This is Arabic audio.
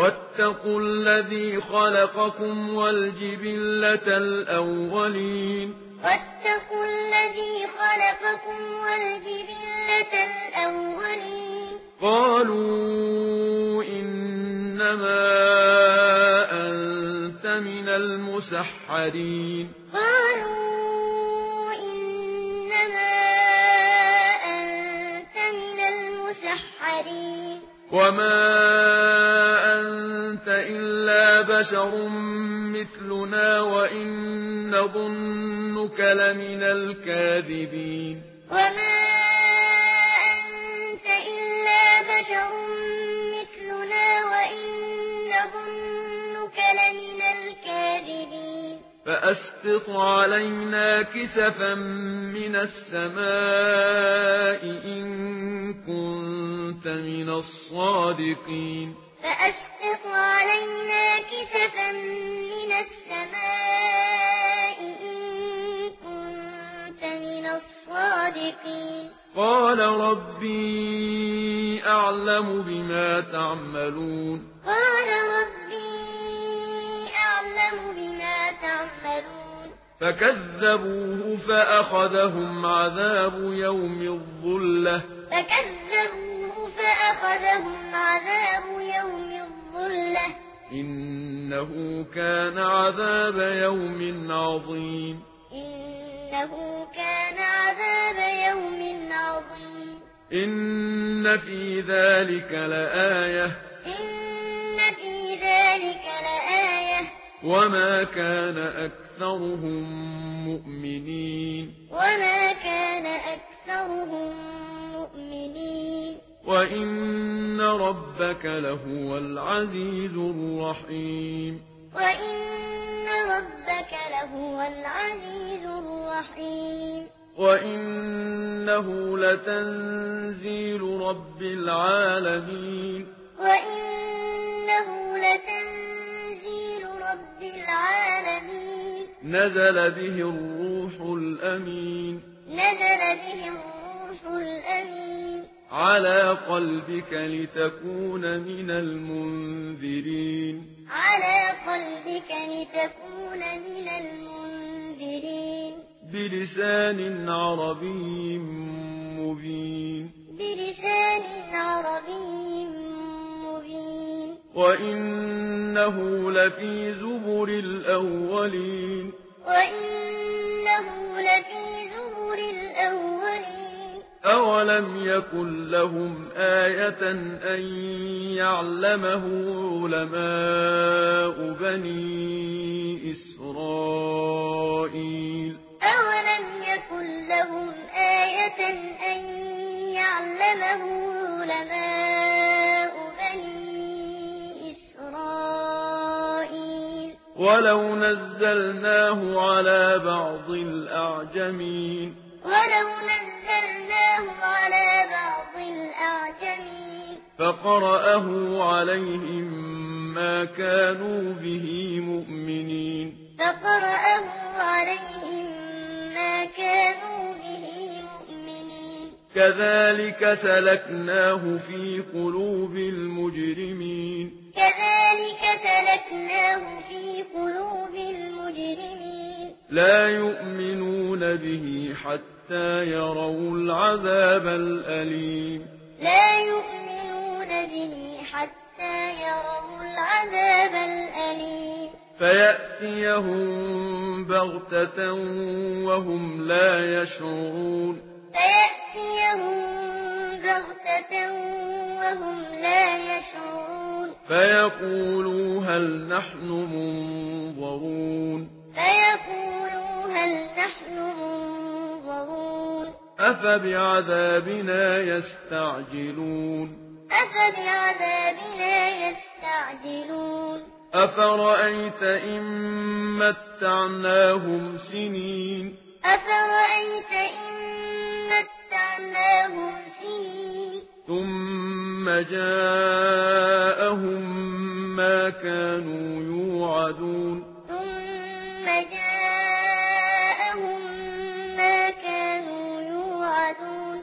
واتقوا الذي خلقكم والجبلة الأولين واتقوا الذي خلقكم والجبلة الأولين قالوا إنما أنت من المسحرين قالوا إنما أنت من المسحرين وما أنت إلا بشر مثلنا وإن نظنك لمن الكاذبين وما أنت إلا بشر مثلنا وإن نظنك لمن الكاذبين فأسقط علينا كسفا من السماء إن كنت من الصادقين فأسقط علينا كسفا من السماء إن كنت من الصادقين قال ربي أعلم بما تعملون قال ربي أعلم بما تعملون فكذبوه فأخذهم عذاب يوم الظلة فكذبوه فأخذهم عذاب يوم الظلة إنه كان عذاب يوم عظيم إنه كان عذاب يوم عظيم إن في ذلك لآية إن في ذلك لآية وما كان أكثرهم مؤمنين وما كان أكثرهم مؤمنين وإن ربك لهو العزيز الرحيم وإن ربك لهو العزيز الرحيم وإنه لتنزيل رب العالمين وإنه لتنزيل رب العالمين نزل به الروح الأمين نزل به الروح الأمين على قلبك لتكون من المنذرين على قلبك لتكون من المنذرين بلسان عربي مبين بلسان عربي مبين وإنه لفي زبر الأولين وإنه لفي زبر الأولين أولم يكن لهم آية أن يعلمه علماء بني إسرائيل أولم يكن لهم آية أن يعلمه علماء بني إسرائيل ولو نزلناه على بعض الأعجمين ولو نزلناه على بعض الأعجمين فقرأه عليهم ما كانوا به مؤمنين فقرأه عليهم ما كانوا به مؤمنين كذلك سلكناه في قلوب المجرمين كذلك سلكناه في قلوب المجرمين لا يؤمنون به حتى يروا العذاب الأليم لا يؤمنون به حتى يروا العذاب الأليم فيأتيهم بغتة وهم لا يشعرون فيأتيهم بغتة وهم لا يشعرون فيقولوا هل نحن منظرون فيقولوا هل نحن منظرون أفبعذابنا يستعجلون أفبعذابنا يستعجلون أفرأيت إن متعناهم سنين أفرأيت إن متعناهم سنين ثم جاءهم ما كانوا يوعدون